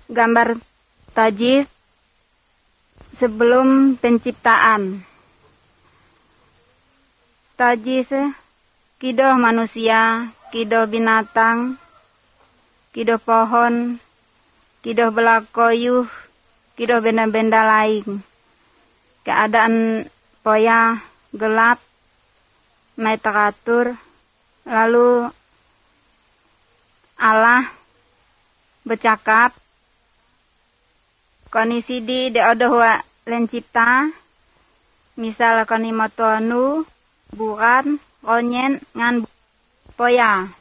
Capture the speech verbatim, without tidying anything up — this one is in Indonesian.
gambar tajis sebelum penciptaan. Tajis kido manusia, kido binatang, kido pohon, kido belakoyuh, kido benda-benda lain. Keadaan poya gelap, mai teratur, lalu Allah bercakap, kondisi di deodoh wa lencipta, misal koni motuanu, bukan, konyen, ngan poya.